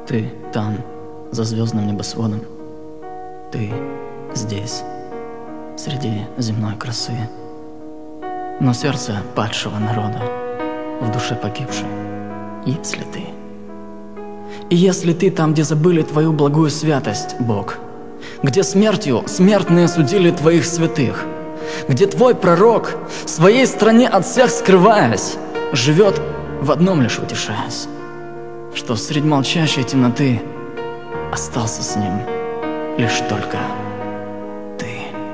Ты там, за звездным небосводом. Ты здесь, среди земной красы. Но сердце падшего народа, в душе погибшей, если ты. И если ты там, где забыли твою благую святость, Бог, где смертью смертные судили твоих святых, где твой пророк, в своей стране от всех скрываясь, живет в одном лишь утешаясь, что средь молчащей темноты остался с ним лишь только ты.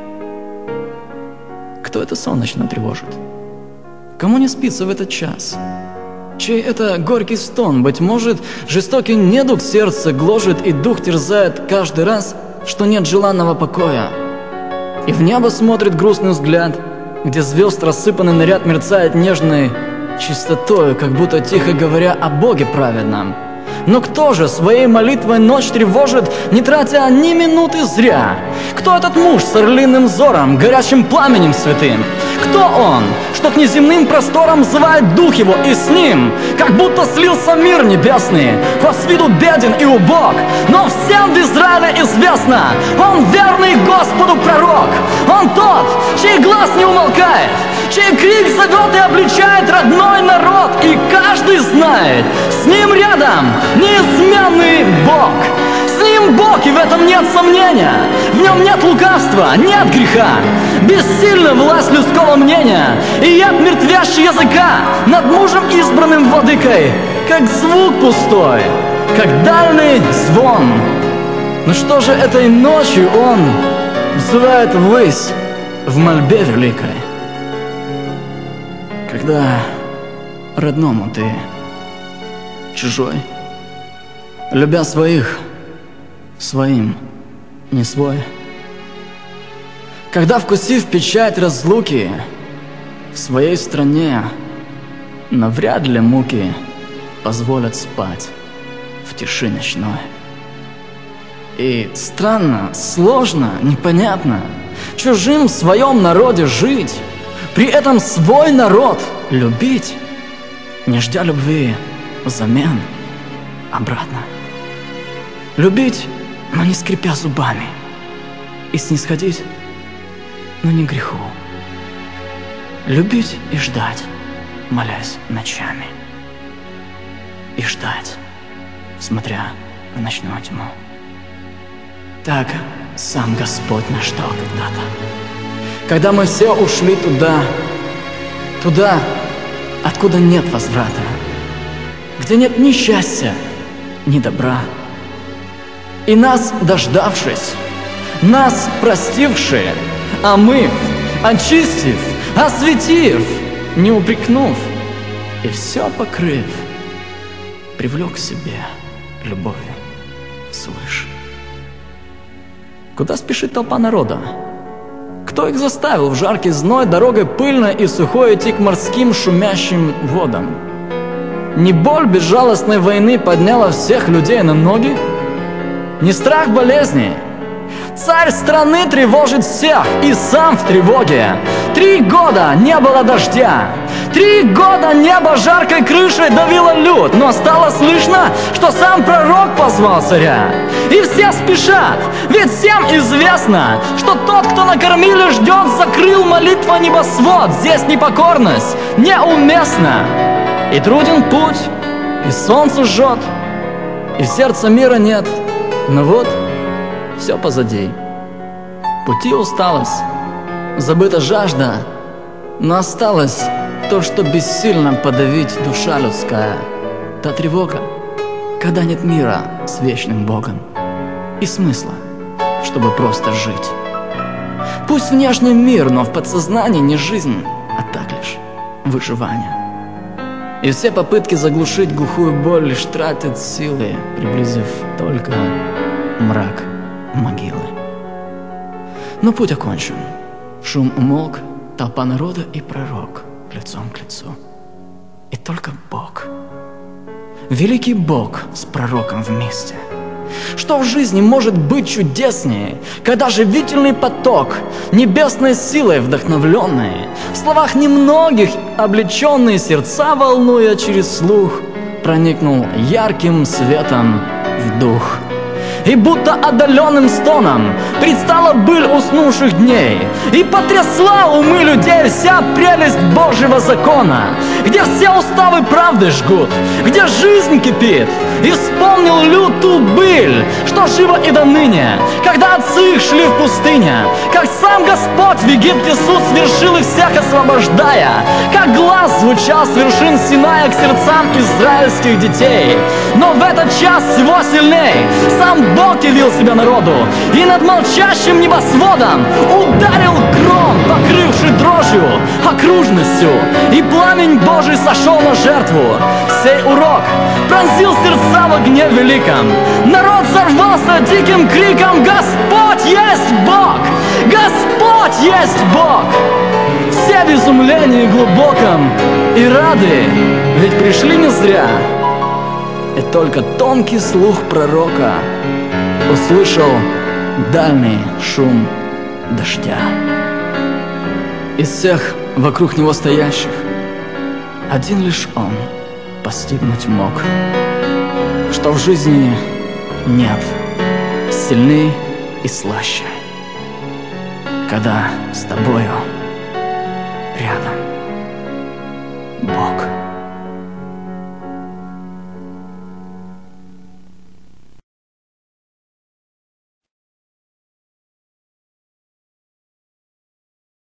Кто это солнечно тревожит? Кому не спится в этот час? Чей это горький стон, быть может, жестокий недуг сердце гложет и дух терзает каждый раз, что нет желанного покоя. И в небо смотрит грустный взгляд, где звезд рассыпанный наряд мерцает нежной чистотою, как будто тихо говоря о Боге праведном. Но кто же своей молитвой ночь тревожит, не тратя ни минуты зря? Кто этот муж с орлиным взором, горячим пламенем святым? Кто он, что к неземным просторам взывает дух его, и с ним, как будто слился мир небесный, хоть с виду беден и убог, но всем в Израиле известно, он верный Господу пророк, он тот, чей глаз не умолкает, чей крик зовет и обличает родной народ, и каждый знает, с ним рядом неизменный Бог. С ним Бог, и в этом нет сомнения. В нем нет лукавства, нет греха. Бессильна власть людского мнения, и яд мертвящий языка над мужем избранным владыкой, как звук пустой, как дальний звон. Но что же этой ночью он взывает ввысь в мольбе великой, когда родному ты чужой, любя своих, своим не свой. Когда, вкусив печать разлуки, в своей стране навряд ли муки позволят спать в тиши ночной. И странно, сложно, непонятно чужим в своем народе жить, при этом свой народ любить, не ждя любви взамен обратно. Любить, но не скрипя зубами, и снисходить, но не греху. Любить и ждать, молясь ночами, и ждать, смотря в ночную тьму. Так сам Господь наш ждал когда-то, когда мы все ушли туда, откуда нет возврата, где нет ни счастья, ни добра. И нас дождавшись, нас простившие, омыв, очистив, осветив, не упрекнув, и все покрыв, привлек к себе любовью свыше. Куда спешит толпа народа? Кто их заставил в жаркий зной дорогой пыльной и сухой идти к морским шумящим водам? Не боль безжалостной войны подняла всех людей на ноги? Не страх болезни? Царь страны тревожит всех, и сам в тревоге. 3 года не было дождя, 3 года небо жаркой крышей давило люд, но стало слышно, что сам пророк позвал царя. И все спешат, ведь всем известно, что тот, кто на кормиле ждет, закрыл молитва небосвод. Здесь непокорность неуместна, и труден путь, и солнце жжет, и в сердце мира нет. Но вот все позади. Пути усталость, забыта жажда, но осталось то, что бессильно подавить душа людская. Та тревога, когда нет мира с вечным Богом и смысла, чтобы просто жить. Пусть внешний мир, но в подсознании не жизнь, а так лишь выживание. И все попытки заглушить глухую боль лишь тратят силы, приблизив только мрак могилы. Но путь окончен, шум умолк, толпа народа и пророк лицом к лицу. И только Бог, великий Бог с пророком вместе. Что в жизни может быть чудеснее, когда живительный поток, небесной силой вдохновленный, в словах немногих облеченные сердца волнуя через слух, проникнул ярким светом в дух. И будто отдаленным стоном предстала быль уснувших дней, и потрясла умы людей вся прелесть Божьего закона, где все уставы правды жгут, где жизнь кипит. И вспомнил люд ту быль, что живо и до ныне, когда отцы их шли в пустыне, как сам Господь в Египте суд свершил и всех освобождая, как глаз звучал с вершин Синая к сердцам израильских детей. Но в этот час всего сильней сам Бог явил себя народу, и над молчащим небосводом ударил гром, покрывший дрожью окружностью, и пламень Божий сошел на жертву. Сей урок пронзил сердца в огне великом. Народ сорвался диким криком: «Господь есть Бог! Господь есть Бог!» Все в изумлении глубоком и рады, ведь пришли не зря. И только тонкий слух пророка услышал дальний шум дождя. Из всех вокруг него стоящих один лишь он постигнуть мог, что в жизни нет сильней и слаще, когда с тобою рядом Бог.